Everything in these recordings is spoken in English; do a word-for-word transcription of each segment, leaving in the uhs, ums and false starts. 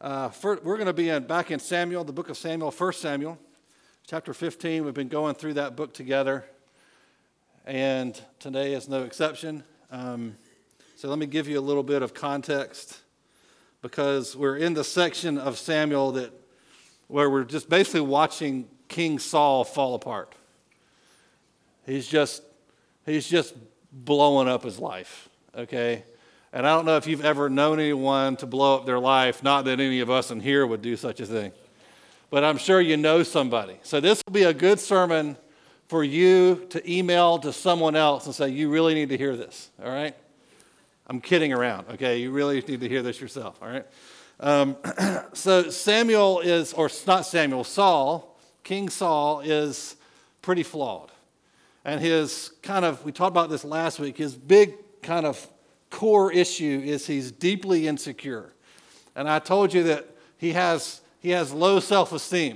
Uh, for, we're going to be in, back in Samuel, the book of Samuel, First Samuel, chapter fifteen. We've been going through that book together, and today is no exception. Um, so let me give you a little bit of context, because we're in the section of Samuel that where we're just basically watching King Saul fall apart. He's just he's just blowing up his life, okay? And I don't know if you've ever known anyone to blow up their life, not that any of us in here would do such a thing, but I'm sure you know somebody. So this will be a good sermon for you to email to someone else and say, you really need to hear this, all right? I'm kidding around, okay? You really need to hear this yourself, all right? Um, so Samuel is, or not Samuel, Saul, King Saul is pretty flawed. And his kind of, we talked about this last week, his big kind of core issue is he's deeply insecure. And I told you that he has he has low self-esteem.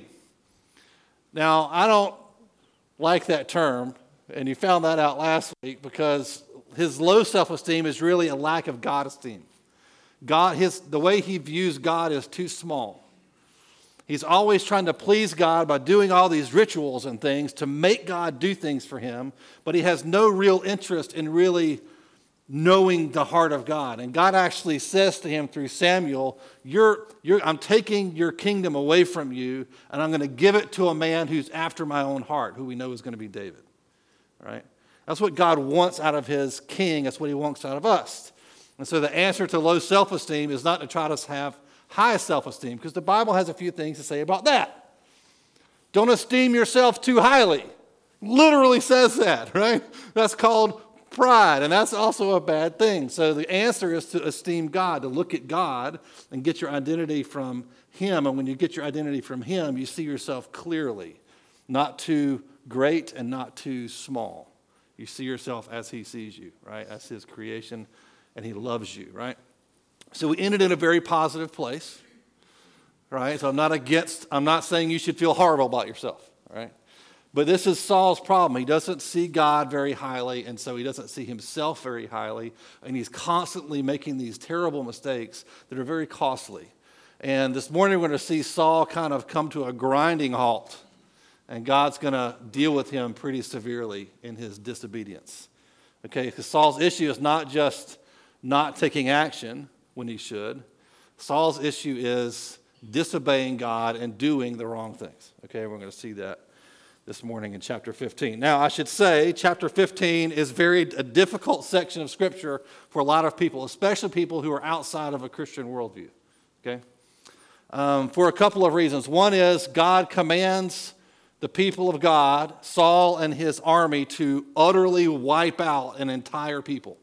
Now, I don't like that term, and you found that out last week, because his low self-esteem is really a lack of God esteem. God, his the way he views God is too small. He's always trying to please God by doing all these rituals and things to make God do things for him, but he has no real interest in really knowing the heart of God. And God actually says to him through Samuel, you're, you're, I'm taking your kingdom away from you, and I'm going to give it to a man who's after my own heart, who we know is going to be David. Right? That's what God wants out of his king. That's what he wants out of us. And so the answer to low self-esteem is not to try to have high self-esteem, because the Bible has a few things to say about that. Don't esteem yourself too highly. Literally says that, right? That's called pride, and that's also a bad thing. So the answer is to esteem God, to look at God and get your identity from him. And when you get your identity from him, you see yourself clearly, not too great and not too small. You see yourself as he sees you, right? As his creation, and he loves you, right? So we ended in a very positive place, right? So I'm not against, I'm not saying you should feel horrible about yourself, right? But this is Saul's problem. He doesn't see God very highly, and so he doesn't see himself very highly, and he's constantly making these terrible mistakes that are very costly. And this morning we're going to see Saul kind of come to a grinding halt, and God's going to deal with him pretty severely in his disobedience. Okay, because Saul's issue is not just not taking action when he should. Saul's issue is disobeying God and doing the wrong things. Okay, we're going to see that this morning in chapter fifteen. Now, I should say, chapter fifteen is very a difficult section of Scripture for a lot of people, especially people who are outside of a Christian worldview, okay? Um, for a couple of reasons. One is God commands the people of God, Saul and his army, to utterly wipe out an entire people.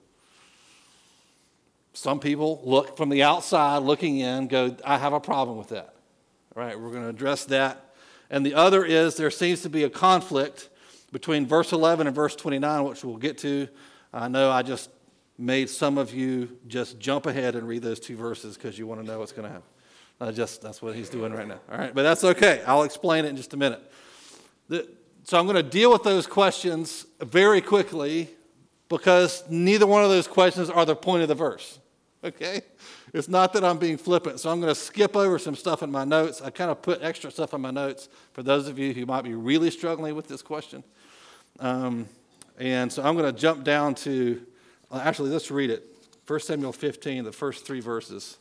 Some people look from the outside, looking in, go, I have a problem with that. All right, we're going to address that. And the other is there seems to be a conflict between verse eleven and verse twenty-nine, which we'll get to. I know I just made some of you just jump ahead and read those two verses because you want to know what's going to happen. I just That's what he's doing right now. All right, but that's okay. I'll explain it in just a minute. The, so I'm going to deal with those questions very quickly, because neither one of those questions are the point of the verse. Okay? It's not that I'm being flippant, so I'm going to skip over some stuff in my notes. I kind of put extra stuff in my notes for those of you who might be really struggling with this question. Um, and so I'm going to jump down to, actually, let's read it. First Samuel fifteen, the first three verses.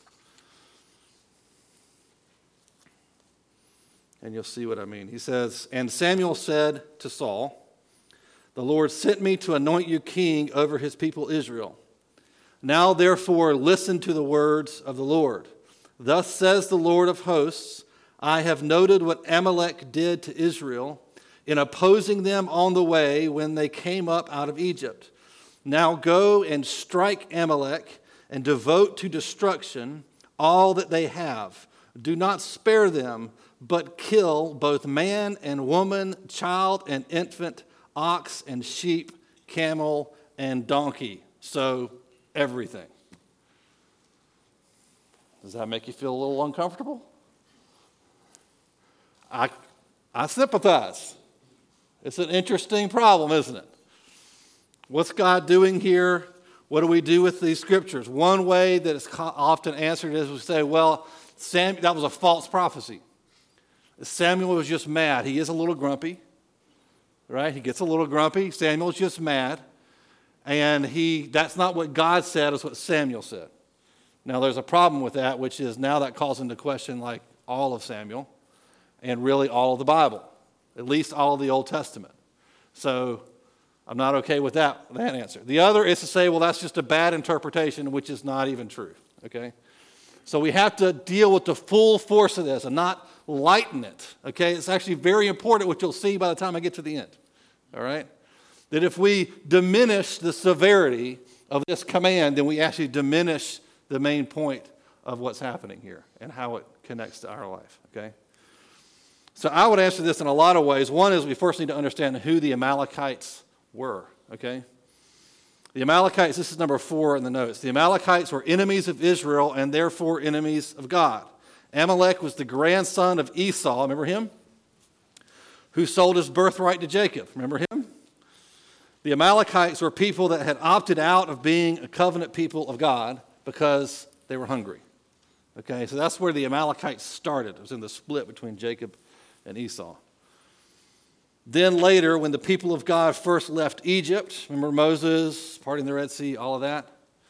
And you'll see what I mean. He says, and Samuel said to Saul, the Lord sent me to anoint you king over his people Israel. Now, therefore, listen to the words of the Lord. Thus says the Lord of hosts, I have noted what Amalek did to Israel in opposing them on the way when they came up out of Egypt. Now go and strike Amalek and devote to destruction all that they have. Do not spare them, but kill both man and woman, child and infant, ox and sheep, camel and donkey. So, everything. Does that make you feel a little uncomfortable? I, I sympathize. It's an interesting problem, isn't it? What's God doing here? What do we do with these scriptures? One way that it's often answered is we say, well, Sam, that was a false prophecy. Samuel was just mad. He is a little grumpy, right? He gets a little grumpy. Samuel's just mad. And he that's not what God said, it's what Samuel said. Now, there's a problem with that, which is now that calls into question like all of Samuel and really all of the Bible, at least all of the Old Testament. So I'm not okay with that, that answer. The other is to say, well, that's just a bad interpretation, which is not even true, okay? So we have to deal with the full force of this and not lighten it, okay? It's actually very important, which you'll see by the time I get to the end, all right? That if we diminish the severity of this command, then we actually diminish the main point of what's happening here and how it connects to our life, okay? So I would answer this in a lot of ways. One is we first need to understand who the Amalekites were, okay? The Amalekites, this is number four in the notes. The Amalekites were enemies of Israel and therefore enemies of God. Amalek was the grandson of Esau, remember him? Who sold his birthright to Jacob, remember him? The Amalekites were people that had opted out of being a covenant people of God because they were hungry. Okay, so that's where the Amalekites started. It was in the split between Jacob and Esau. Then later, when the people of God first left Egypt, remember Moses, parting the Red Sea, all of that?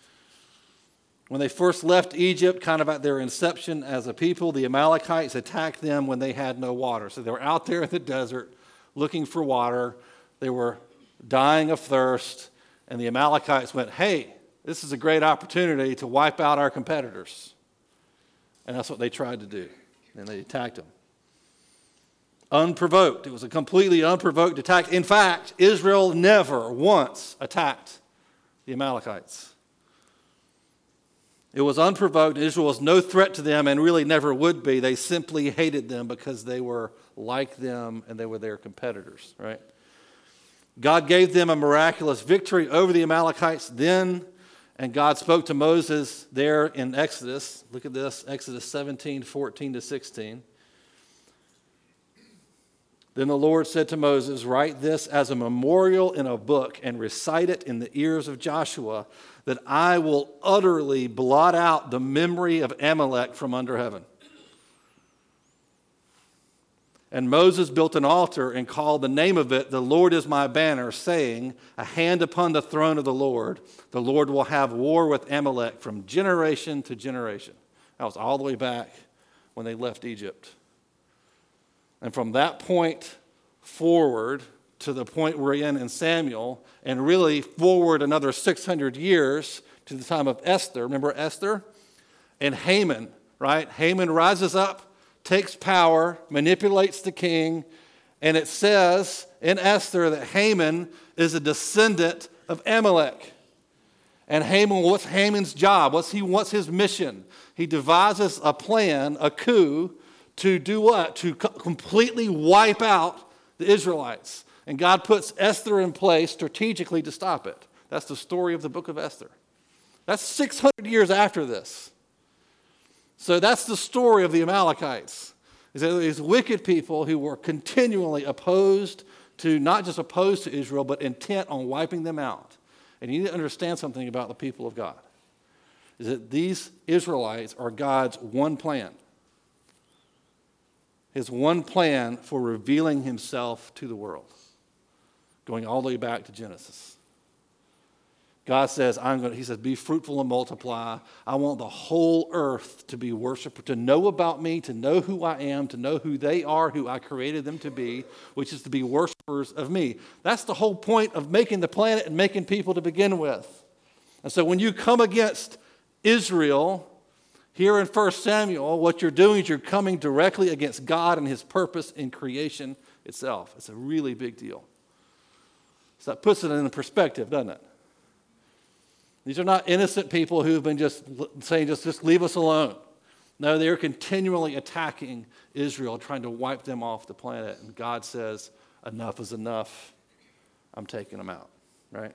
When they first left Egypt, kind of at their inception as a people, the Amalekites attacked them when they had no water. So they were out there in the desert looking for water. They were dying of thirst, and the Amalekites went, hey, this is a great opportunity to wipe out our competitors. And that's what they tried to do, and they attacked them. Unprovoked. It was a completely unprovoked attack. In fact, Israel never once attacked the Amalekites. It was unprovoked. Israel was no threat to them and really never would be. They simply hated them because they were like them and they were their competitors, right? God gave them a miraculous victory over the Amalekites then, and God spoke to Moses there in Exodus. Look at this, Exodus seventeen, fourteen to sixteen. Then the Lord said to Moses, write this as a memorial in a book and recite it in the ears of Joshua, that I will utterly blot out the memory of Amalek from under heaven. And Moses built an altar and called the name of it, the Lord is my banner, saying, a hand upon the throne of the Lord. The Lord will have war with Amalek from generation to generation. That was all the way back when they left Egypt. And from that point forward to the point we're in in Samuel, and really forward another six hundred years to the time of Esther. Remember Esther? And Haman, right? Haman rises up, takes power, manipulates the king, and it says in Esther that Haman is a descendant of Amalek. And Haman, what's Haman's job? What's he? What's his mission? He devises a plan, a coup, to do what? To co- completely wipe out the Israelites. And God puts Esther in place strategically to stop it. That's the story of the book of Esther. That's six hundred years after this. So that's the story of the Amalekites. These wicked people who were continually opposed to, not just opposed to Israel, but intent on wiping them out. And you need to understand something about the people of God. Is that these Israelites are God's one plan. His one plan for revealing himself to the world. Going all the way back to Genesis. God says, I'm going to, he says, be fruitful and multiply. I want the whole earth to be worshipped, to know about me, to know who I am, to know who they are, who I created them to be, which is to be worshipers of me. That's the whole point of making the planet and making people to begin with. And so when you come against Israel, here in First Samuel, what you're doing is you're coming directly against God and his purpose in creation itself. It's a really big deal. So that puts it in perspective, doesn't it? These are not innocent people who have been just saying, just, just leave us alone. No, they're continually attacking Israel, trying to wipe them off the planet. And God says, enough is enough. I'm taking them out, right?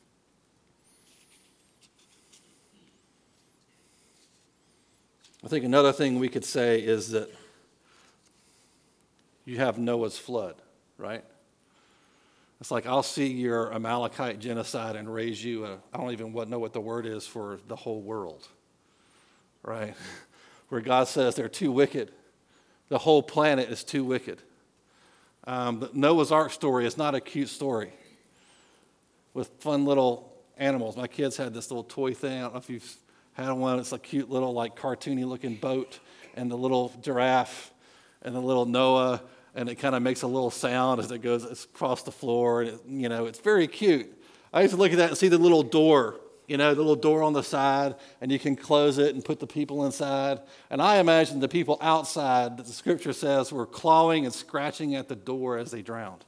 I think another thing we could say is that you have Noah's flood, right? It's like, I'll see your Amalekite genocide and raise you a, I don't even know what the word is for the whole world, right? Where God says they're too wicked. The whole planet is too wicked. Um, the Noah's Ark story is not a cute story with fun little animals. My kids had this little toy thing. I don't know if you've had one. It's a cute little, like, cartoony looking boat and the little giraffe and the little Noah, and it kind of makes a little sound as it goes across the floor. And it, you know, it's very cute. I used to look at that and see the little door, you know, the little door on the side, and you can close it and put the people inside. And I imagine the people outside that the scripture says were clawing and scratching at the door as they drowned.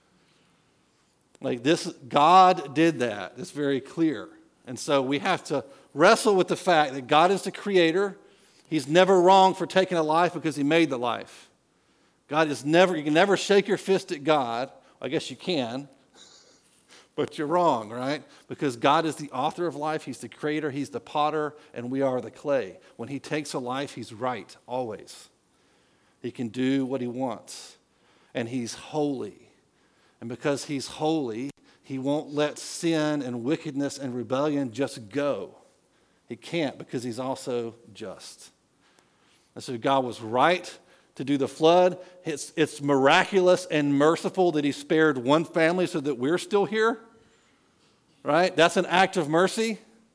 Like this, God did that. It's very clear. And so we have to wrestle with the fact that God is the creator. He's never wrong for taking a life because he made the life. God is never, you can never shake your fist at God. I guess you can, but you're wrong, right? Because God is the author of life. He's the creator. He's the potter, and we are the clay. When he takes a life, he's right, always. He can do what he wants, and he's holy. And because he's holy, he won't let sin and wickedness and rebellion just go. He can't, because he's also just. And so God was right to do the flood. It's, it's miraculous and merciful that he spared one family so that we're still here. Right? That's an act of mercy.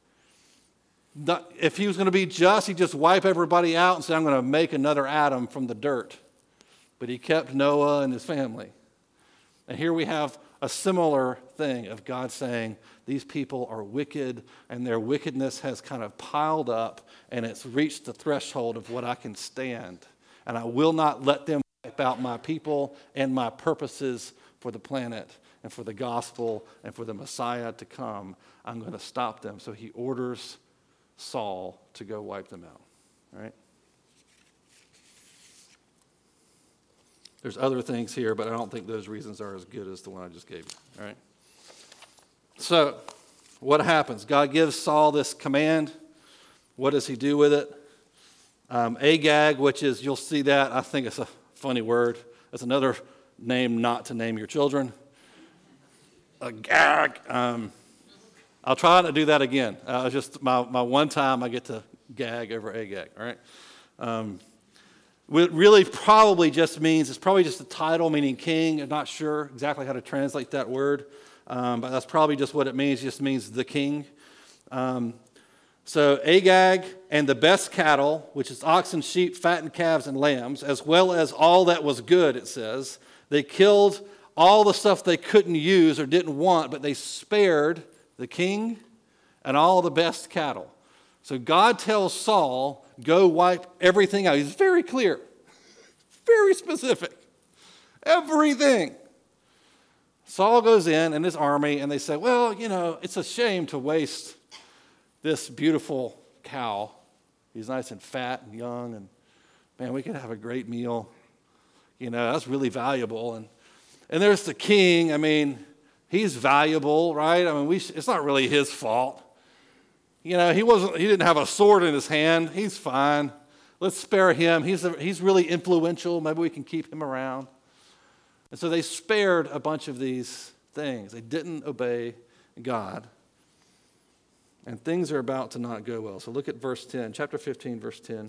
If he was going to be just, he'd just wipe everybody out and say, I'm going to make another Adam from the dirt. But he kept Noah and his family. And here we have a similar thing of God saying, these people are wicked, and their wickedness has kind of piled up, and it's reached the threshold of what I can stand. And I will not let them wipe out my people and my purposes for the planet and for the gospel and for the Messiah to come. I'm going to stop them. So he orders Saul to go wipe them out. All right? There's other things here, but I don't think those reasons are as good as the one I just gave you. All right? So, what happens? God gives Saul this command. What does he do with it? Um, Agag, which is, you'll see that, I think it's a funny word. It's another name not to name your children. Agag. Um, I'll try not to do that again. Uh, just my, my one time I get to gag over Agag, all right? Um, It really probably just means, it's probably just a title meaning king. I'm not sure exactly how to translate that word, um, but that's probably just what it means. It just means the king. Um, so Agag and the best cattle, which is oxen, sheep, fattened calves, and lambs, as well as all that was good, it says. They killed all the stuff they couldn't use or didn't want, but they spared the king and all the best cattle. So God tells Saul, go wipe everything out. He's very clear, very specific, everything. Saul goes in and his army, and they say, well, you know, it's a shame to waste this beautiful cow. He's nice and fat and young, and man, we could have a great meal. You know, that's really valuable. And and there's the king. I mean, he's valuable, right? I mean, we it's not really his fault. You know, he wasn't. He didn't have a sword in his hand. He's fine. Let's spare him. He's a, he's really influential. Maybe we can keep him around. And so they spared a bunch of these things. They didn't obey God. And things are about to not go well. So look at verse ten, chapter fifteen, verse ten.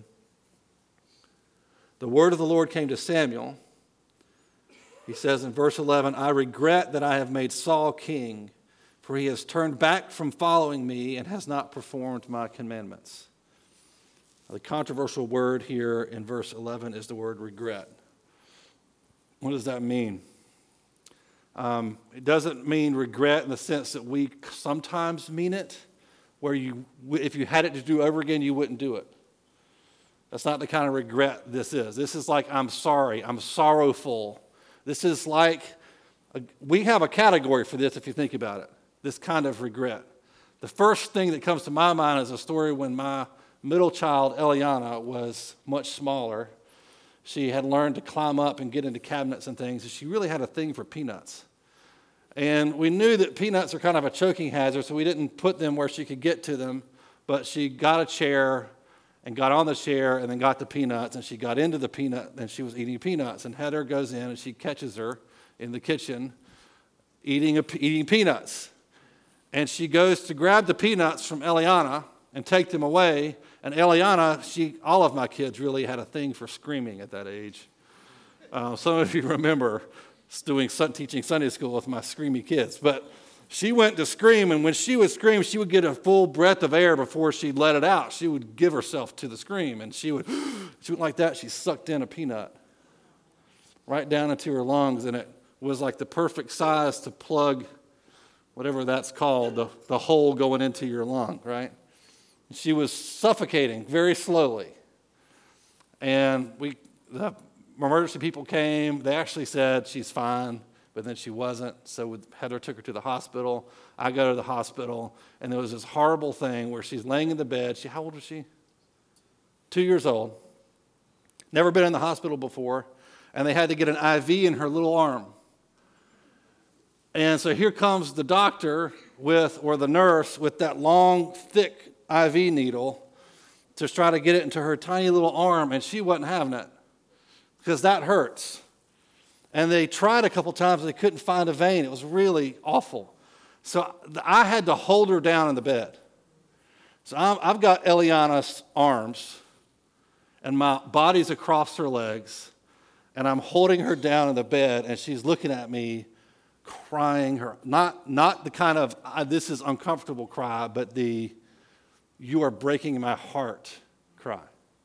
The word of the Lord came to Samuel. He says in verse eleven, I regret that I have made Saul king, for he has turned back from following me and has not performed my commandments. The controversial word here in verse eleven is the word regret. What does that mean? Um, it doesn't mean regret in the sense that we sometimes mean it, where you, if you had it to do over again, you wouldn't do it. That's not the kind of regret this is. This is like, I'm sorry, I'm sorrowful. This is like, a, we have a category for this if you think about it, this kind of regret. The first thing that comes to my mind is a story when my middle child, Eliana, was much smaller. She had learned to climb up and get into cabinets and things, and she really had a thing for peanuts. And we knew that peanuts are kind of a choking hazard, so we didn't put them where she could get to them, but she got a chair and got on the chair and then got the peanuts, and she got into the peanut, and she was eating peanuts, and Heather goes in and she catches her in the kitchen eating, a, eating peanuts. And she goes to grab the peanuts from Eliana and take them away. And Eliana, she, all of my kids really had a thing for screaming at that age. Uh, some of you remember doing teaching Sunday school with my screamy kids. But she went to scream, and when she would scream, she would get a full breath of air before she'd let it out. She would give herself to the scream, and she would, she went like that. She sucked in a peanut right down into her lungs, and it was like the perfect size to plug whatever that's called, the, the hole going into your lung, right? She was suffocating very slowly. And we, the emergency people came. They actually said she's fine, but then she wasn't. So Heather took her to the hospital. I go to the hospital, and there was this horrible thing where she's laying in the bed. She, how old was she? Two years old. Never been in the hospital before. And they had to get an I V in her little arm. And so here comes the doctor with, or the nurse with that long, thick I V needle to try to get it into her tiny little arm, and she wasn't having it because that hurts. And they tried a couple times, and they couldn't find a vein. It was really awful. So I had to hold her down in the bed. So I'm, I've got Eliana's arms, and my body's across her legs, and I'm holding her down in the bed, and she's looking at me, crying her, not, not the kind of, this is uncomfortable cry, but the, you are breaking my heart cry.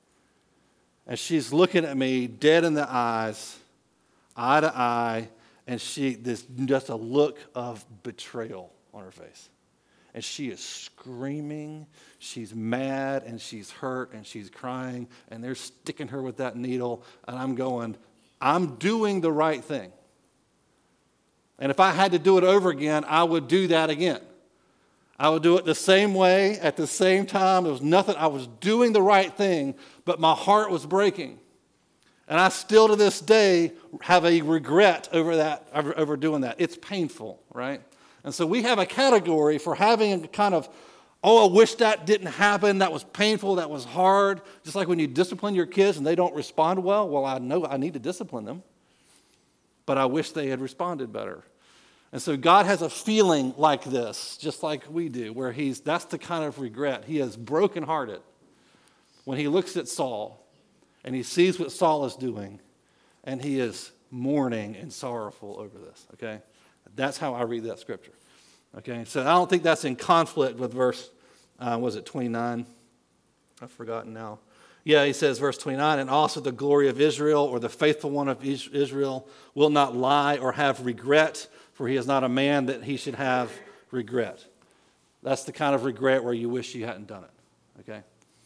And she's looking at me dead in the eyes, eye to eye, and she, this, just a look of betrayal on her face. And she is screaming, she's mad, and she's hurt, and she's crying, and they're sticking her with that needle, and I'm going, I'm doing the right thing. And if I had to do it over again, I would do that again. I would do it the same way, at the same time. There was nothing, I was doing the right thing, but my heart was breaking. And I still to this day have a regret over that, over, over doing that. It's painful, right? And so we have a category for having a kind of, oh, I wish that didn't happen. That was painful. That was hard. Just like when you discipline your kids and they don't respond well. Well, I know I need to discipline them, but I wish they had responded better. And so God has a feeling like this, just like we do, where he's, that's the kind of regret. He is brokenhearted when he looks at Saul and he sees what Saul is doing, and he is mourning and sorrowful over this, okay? That's how I read that scripture, okay? So I don't think that's in conflict with verse, uh, was it twenty-nine? I've forgotten now. Yeah, he says, verse twenty-nine, and also the glory of Israel, or the faithful one of Israel, will not lie or have regret, for he is not a man that he should have regret. That's the kind of regret where you wish you hadn't done it, okay?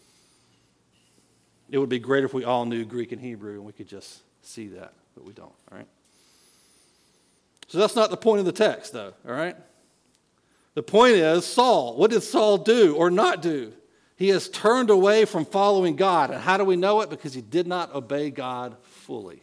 It would be great if we all knew Greek and Hebrew and we could just see that, but we don't, all right? So that's not the point of the text, though, all right? The point is, Saul, what did Saul do or not do? He has turned away from following God. And how do we know it? Because he did not obey God fully.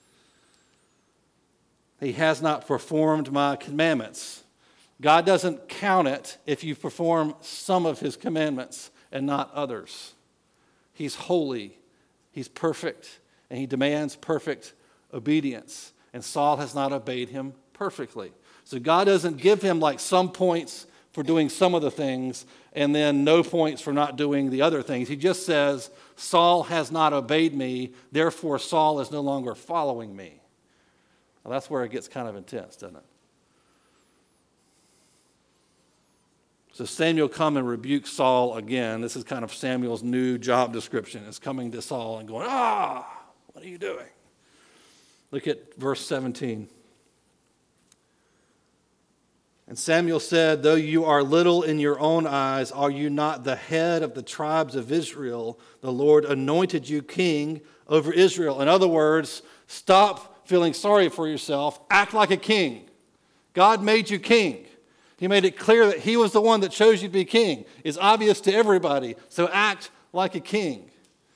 He has not performed my commandments. God doesn't count it if you perform some of his commandments and not others. He's holy, he's perfect, and he demands perfect obedience. And Saul has not obeyed him perfectly. So God doesn't give him like some points for doing some of the things and then no points for not doing the other things. He just says, Saul has not obeyed me, therefore Saul is no longer following me. Well, that's where it gets kind of intense, doesn't it? So Samuel come and rebuke Saul again. This is kind of Samuel's new job description. It's coming to Saul and going, ah, what are you doing? Look at verse seventeen. And Samuel said, though you are little in your own eyes, are you not the head of the tribes of Israel? The Lord anointed you king over Israel. In other words, stop feeling sorry for yourself. Act like a king. God made you king. He made it clear that he was the one that chose you to be king. It's obvious to everybody, so act like a king.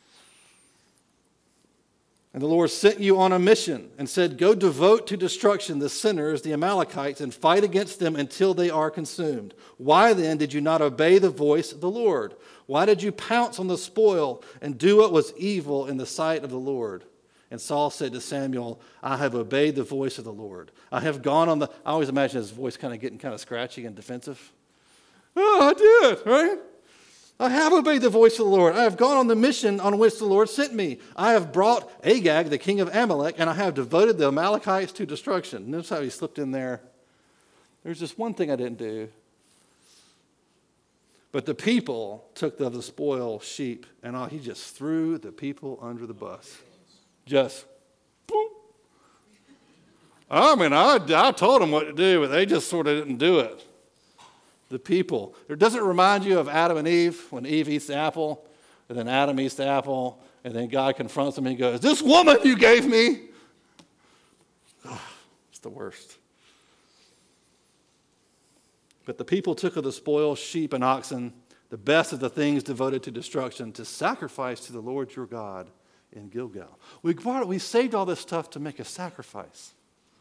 And the Lord sent you on a mission and said, go devote to destruction the sinners, the Amalekites, and fight against them until they are consumed. Why then did you not obey the voice of the Lord? Why did you pounce on the spoil and do what was evil in the sight of the Lord? And Saul said to Samuel, I have obeyed the voice of the Lord. I have gone on the, I always imagine his voice kind of getting kind of scratchy and defensive. Oh, I did, right? I have obeyed the voice of the Lord. I have gone on the mission on which the Lord sent me. I have brought Agag, the king of Amalek, and I have devoted the Amalekites to destruction. Notice how he slipped in there. There's just one thing I didn't do. But the people took of the spoil sheep, and all, he just threw the people under the bus. Just, boop. I mean, I, I told them what to do, but they just sort of didn't do it. The people. It doesn't remind you of Adam and Eve when Eve eats the apple, and then Adam eats the apple, and then God confronts him and he goes, this woman you gave me. Oh, it's the worst. But the people took of the spoil sheep and oxen, the best of the things devoted to destruction, to sacrifice to the Lord your God in Gilgal. We, brought, we saved all this stuff to make a sacrifice.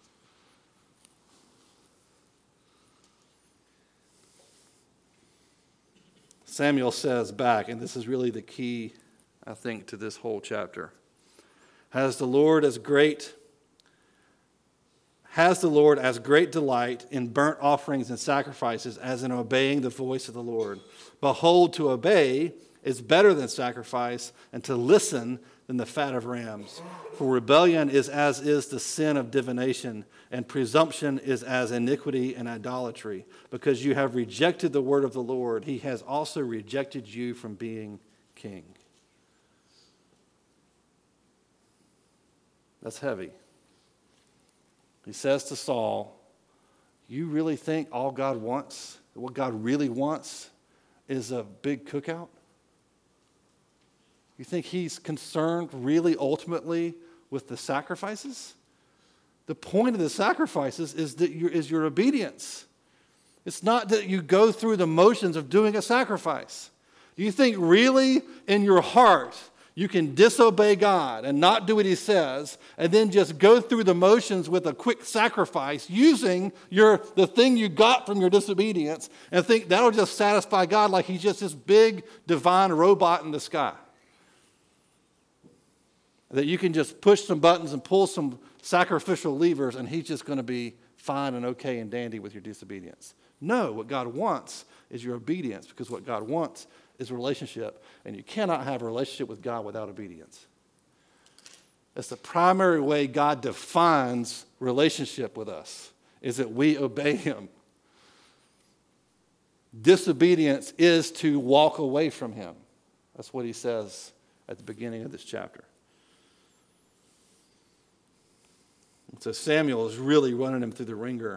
Samuel says back, and this is really the key, I think, to this whole chapter. Has the Lord as great, has the Lord as great delight in burnt offerings and sacrifices as in obeying the voice of the Lord. Behold, to obey is better than sacrifice, and to listen than the fat of rams. For rebellion is as is the sin of divination, and presumption is as iniquity and idolatry. Because you have rejected the word of the Lord, he has also rejected you from being king. That's heavy. He says to Saul, you really think all God wants, what God really wants, is a big cookout? You think he's concerned really ultimately with the sacrifices? The point of the sacrifices is that you, is your obedience. It's not that you go through the motions of doing a sacrifice. Do you think really in your heart you can disobey God and not do what he says and then just go through the motions with a quick sacrifice using your the thing you got from your disobedience and think that'll just satisfy God like he's just this big divine robot in the sky? That you can just push some buttons and pull some sacrificial levers and he's just going to be fine and okay and dandy with your disobedience. No, what God wants is your obedience, because what God wants is a relationship, and you cannot have a relationship with God without obedience. That's the primary way God defines relationship with us, is that we obey him. Disobedience is to walk away from him. That's what he says at the beginning of this chapter. So Samuel is really running him through the ringer.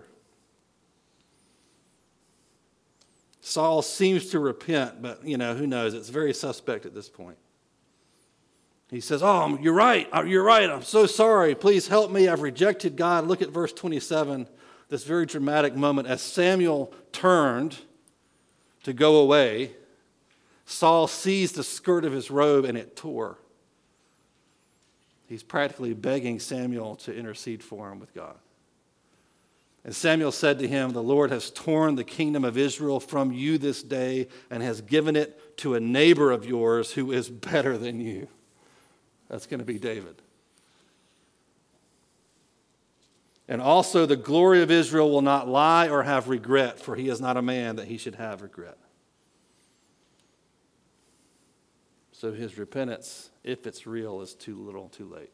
Saul seems to repent, but, you know, who knows? It's very suspect at this point. He says, oh, you're right. You're right. I'm so sorry. Please help me. I've rejected God. Look at verse twenty-seven, this very dramatic moment. As Samuel turned to go away, Saul seized the skirt of his robe and it tore. He's practically begging Samuel to intercede for him with God. And Samuel said to him, the Lord has torn the kingdom of Israel from you this day and has given it to a neighbor of yours who is better than you. That's going to be David. And also the glory of Israel will not lie or have regret, for he is not a man that he should have regret. So his repentance, if it's real, is too little, too late.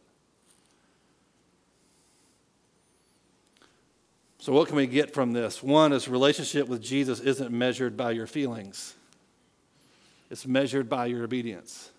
So what can we get from this? One is relationship with Jesus isn't measured by your feelings. It's measured by your obedience.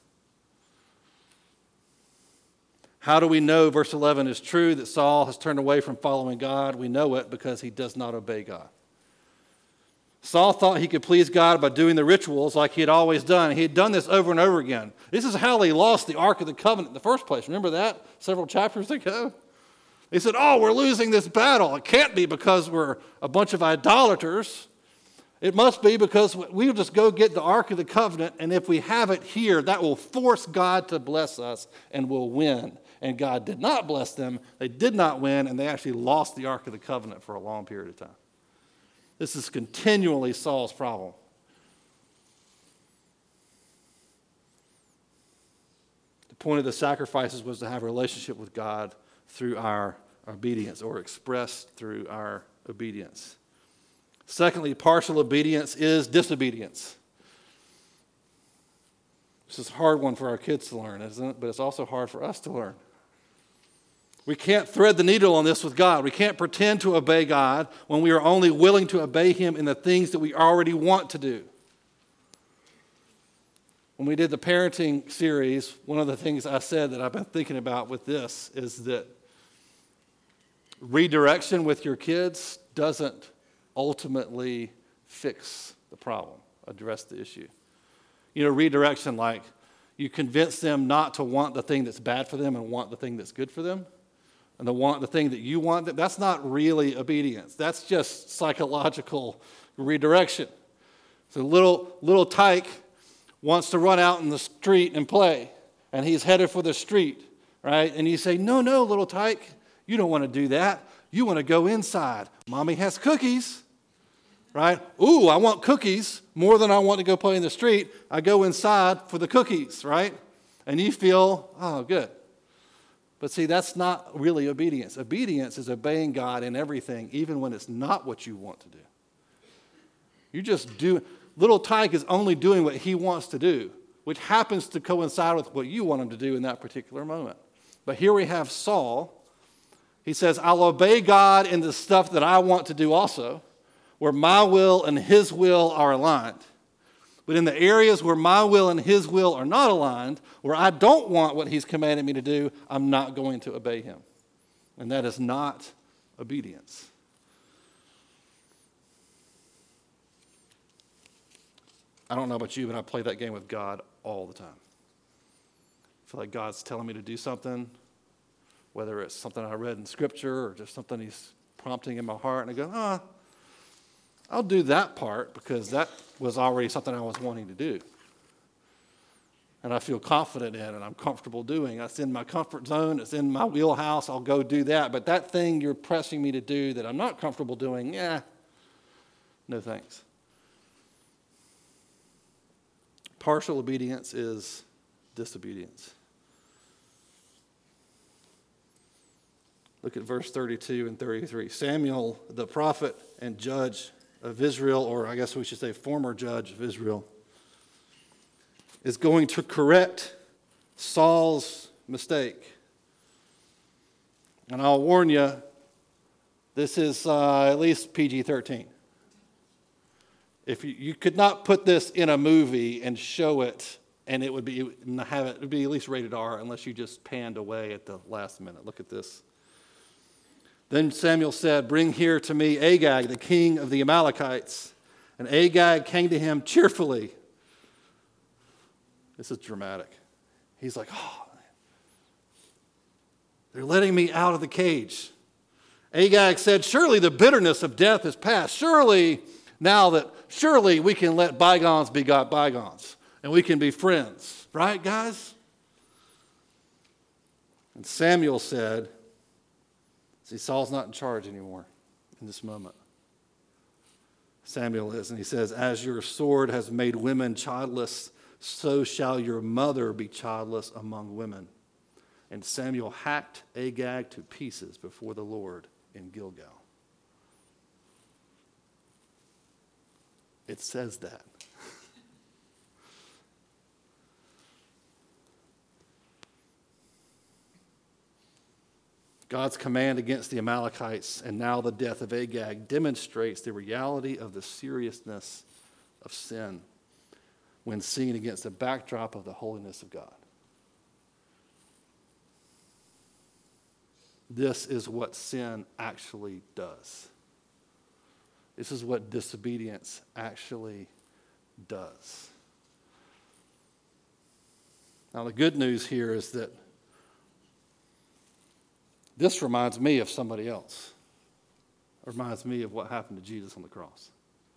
How do we know, verse eleven, is true that Saul has turned away from following God? We know it because he does not obey God. Saul thought he could please God by doing the rituals like he had always done. He had done this over and over again. This is how they lost the Ark of the Covenant in the first place. Remember that several chapters ago? They said, oh, we're losing this battle. It can't be because we're a bunch of idolaters. It must be because we'll just go get the Ark of the Covenant, and if we have it here, that will force God to bless us, and we'll win. And God did not bless them. They did not win, and they actually lost the Ark of the Covenant for a long period of time. This is continually Saul's problem. The point of the sacrifices was to have a relationship with God through our obedience, or expressed through our obedience. Secondly, partial obedience is disobedience. This is a hard one for our kids to learn, isn't it? But it's also hard for us to learn. We can't thread the needle on this with God. We can't pretend to obey God when we are only willing to obey Him in the things that we already want to do. When we did the parenting series, one of the things I said that I've been thinking about with this is that redirection with your kids doesn't ultimately fix the problem, address the issue. You know, redirection, like you convince them not to want the thing that's bad for them and want the thing that's good for them, and to want the thing that you want. That's not really obedience. That's just psychological redirection. So little little Tyke wants to run out in the street and play, and he's headed for the street, right? And you say, no, no, little Tyke, you don't want to do that. You want to go inside. Mommy has cookies, right? Ooh, I want cookies more than I want to go play in the street. I go inside for the cookies, right? And you feel, oh, good. But see, that's not really obedience. Obedience is obeying God in everything, even when it's not what you want to do. You just do. Little Tyke is only doing what he wants to do, which happens to coincide with what you want him to do in that particular moment. But here we have Saul. He says, I'll obey God in the stuff that I want to do also, where my will and His will are aligned. But in the areas where my will and His will are not aligned, where I don't want what He's commanded me to do, I'm not going to obey Him. And that is not obedience. I don't know about you, but I play that game with God all the time. I feel like God's telling me to do something, whether it's something I read in Scripture or just something He's prompting in my heart, and I go, ah, I'll do that part because that was already something I was wanting to do. And I feel confident in and I'm comfortable doing. It's in my comfort zone. It's in my wheelhouse. I'll go do that. But that thing you're pressing me to do that I'm not comfortable doing, yeah, no thanks. Partial obedience is disobedience. Look at verse thirty-two and thirty-three. Samuel, the prophet and judge of Israel, or I guess we should say former judge of Israel, is going to correct Saul's mistake. And I'll warn you, this is uh, at least P G thirteen. If you, you could not put this in a movie and show it, and it would be have it, it would be at least rated R, unless you just panned away at the last minute. Look at this. Then Samuel said, bring here to me Agag, the king of the Amalekites. And Agag came to him cheerfully. This is dramatic. He's like, oh, they're letting me out of the cage. Agag said, surely the bitterness of death is past. Surely, now that, surely we can let bygones be bygones. And we can be friends. Right, guys? And Samuel said, see, Saul's not in charge anymore in this moment. Samuel is, and he says, as your sword has made women childless, so shall your mother be childless among women. And Samuel hacked Agag to pieces before the Lord in Gilgal. It says that. God's command against the Amalekites and now the death of Agag demonstrates the reality of the seriousness of sin when seen against the backdrop of the holiness of God. This is what sin actually does. This is what disobedience actually does. Now, the good news here is that this reminds me of somebody else. It reminds me of what happened to Jesus on the cross.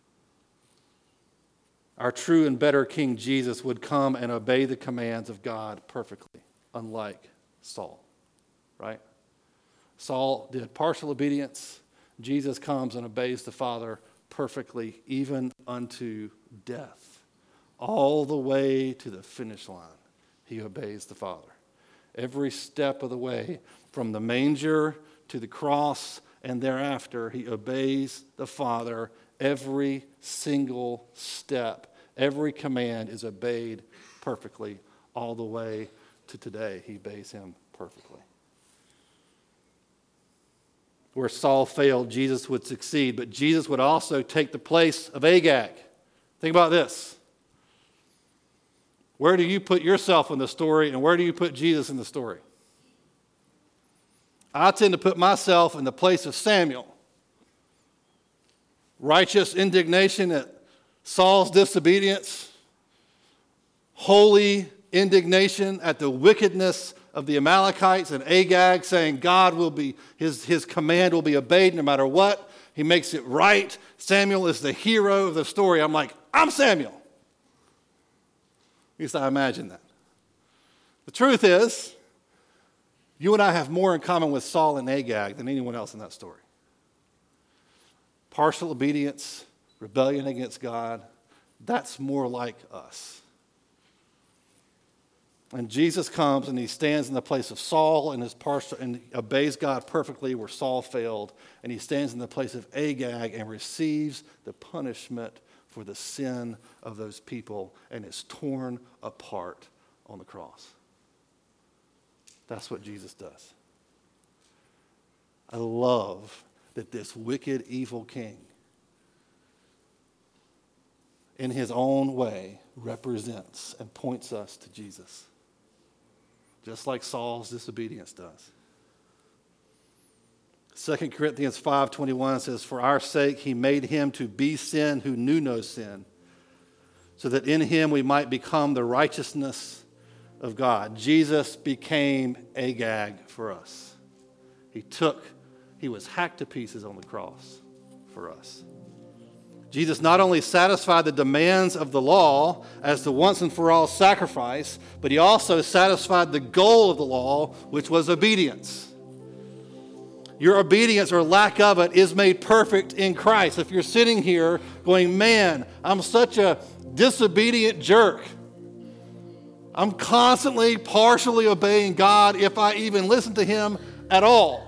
Our true and better King Jesus would come and obey the commands of God perfectly, unlike Saul, right? Saul did partial obedience. Jesus comes and obeys the Father perfectly, even unto death. All the way to the finish line, he obeys the Father. Every step of the way, from the manger to the cross and thereafter, he obeys the Father every single step. Every command is obeyed perfectly all the way to today. He obeys him perfectly. Where Saul failed, Jesus would succeed, but Jesus would also take the place of Agag. Think about this. Where do you put yourself in the story, and where do you put Jesus in the story? I tend to put myself in the place of Samuel. Righteous indignation at Saul's disobedience. Holy indignation at the wickedness of the Amalekites, and Agag saying God will be, his, his command will be obeyed no matter what. He makes it right. Samuel is the hero of the story. I'm like, I'm Samuel. At least I imagine that. The truth is, you and I have more in common with Saul and Agag than anyone else in that story. Partial obedience, rebellion against God, that's more like us. And Jesus comes and he stands in the place of Saul and, his partial, and obeys God perfectly where Saul failed. And he stands in the place of Agag and receives the punishment for the sin of those people and is torn apart on the cross. That's what Jesus does. I love that this wicked, evil king, in his own way, represents and points us to Jesus, just like Saul's disobedience does. Second Corinthians five twenty-one says, for our sake he made him to be sin who knew no sin, so that in him we might become the righteousness of God. Jesus became Agag for us. He took, he was hacked to pieces on the cross for us. Jesus not only satisfied the demands of the law as the once and for all sacrifice, but he also satisfied the goal of the law, which was obedience. Your obedience or lack of it is made perfect in Christ. If you're sitting here going, man, I'm such a disobedient jerk. I'm constantly partially obeying God if I even listen to him at all.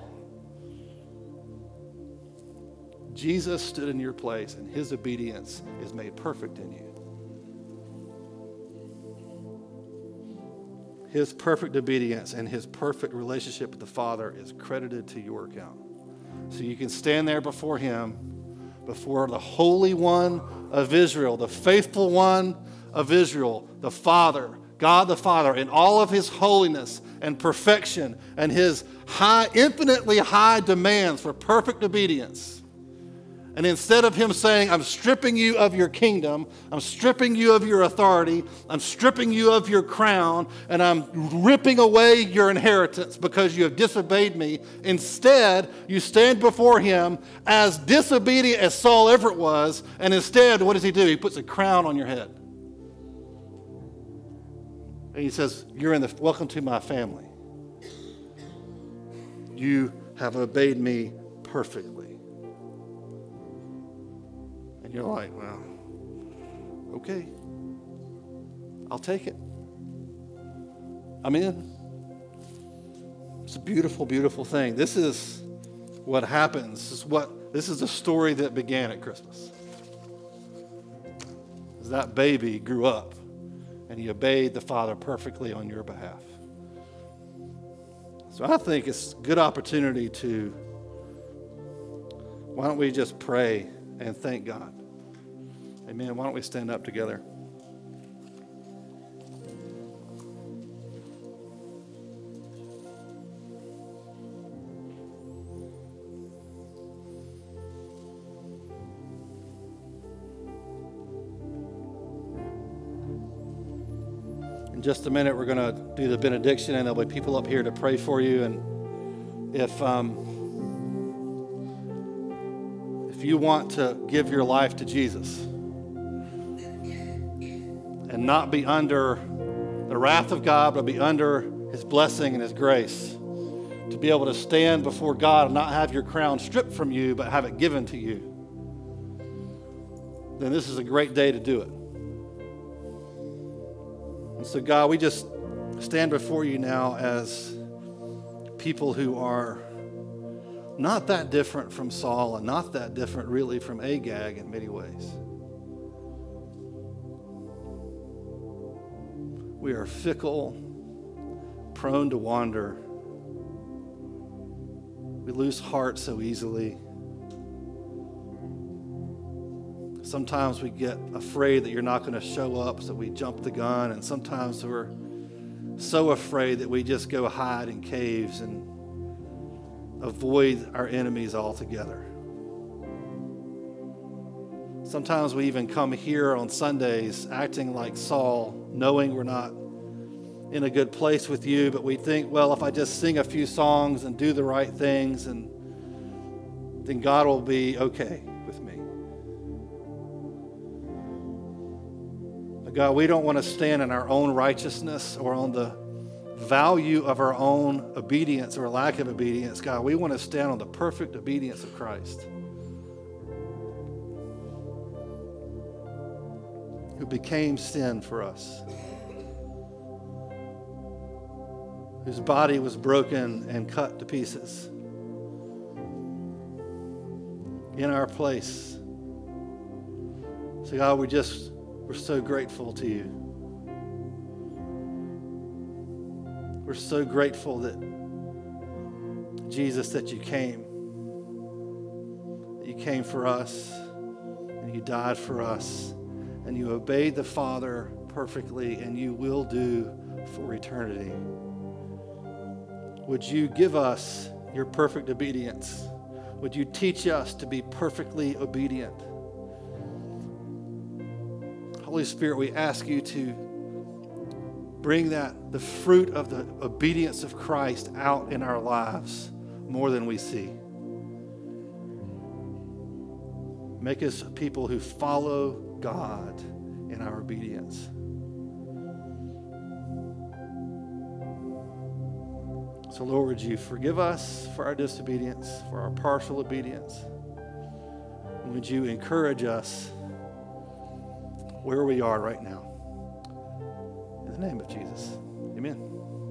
Jesus stood in your place and his obedience is made perfect in you. His perfect obedience and his perfect relationship with the Father is credited to your account. So you can stand there before him, before the Holy One of Israel, the faithful One of Israel, the Father, God the Father, in all of his holiness and perfection and his high, infinitely high demands for perfect obedience. And instead of him saying, I'm stripping you of your kingdom, I'm stripping you of your authority, I'm stripping you of your crown, and I'm ripping away your inheritance because you have disobeyed me, instead, you stand before him as disobedient as Saul ever was, and instead, what does he do? He puts a crown on your head. And he says, you're in the, welcome to my family. You have obeyed me perfectly. You're like, well, okay, I'll take it. I'm in. It's a beautiful, beautiful thing. This is what happens. This is what this is the story that began at Christmas. As that baby grew up and he obeyed the Father perfectly on your behalf. So I think it's a good opportunity to, why don't we just pray and thank God? Amen. Why don't we stand up together? In just a minute, we're going to do the benediction, and there'll be people up here to pray for you. And if um, if you want to give your life to Jesus and not be under the wrath of God, but be under his blessing and his grace, to be able to stand before God and not have your crown stripped from you, but have it given to you, then this is a great day to do it. And so, God, we just stand before you now as people who are not that different from Saul and not that different really from Agag in many ways. We are fickle, prone to wander. We lose heart so easily. Sometimes we get afraid that you're not going to show up, so we jump the gun. And sometimes we're so afraid that we just go hide in caves and avoid our enemies altogether. Sometimes we even come here on Sundays acting like Saul, knowing we're not in a good place with you, but we think, well, if I just sing a few songs and do the right things, and then God will be okay with me. But God, we don't want to stand in our own righteousness or on the value of our own obedience or lack of obedience. God, we want to stand on the perfect obedience of Christ, who became sin for us, whose body was broken and cut to pieces in our place. So God, we just, we're so grateful to you. We're so grateful that, Jesus, that you came. That you came for us, and you died for us, and you obeyed the Father perfectly, and you will do for eternity. Would you give us your perfect obedience? Would you teach us to be perfectly obedient? Holy Spirit, we ask you to bring that, the fruit of the obedience of Christ out in our lives more than we see. Make us people who follow God in our obedience. So, Lord, would you forgive us for our disobedience, for our partial obedience? And would you encourage us where we are right now? In the name of Jesus, amen.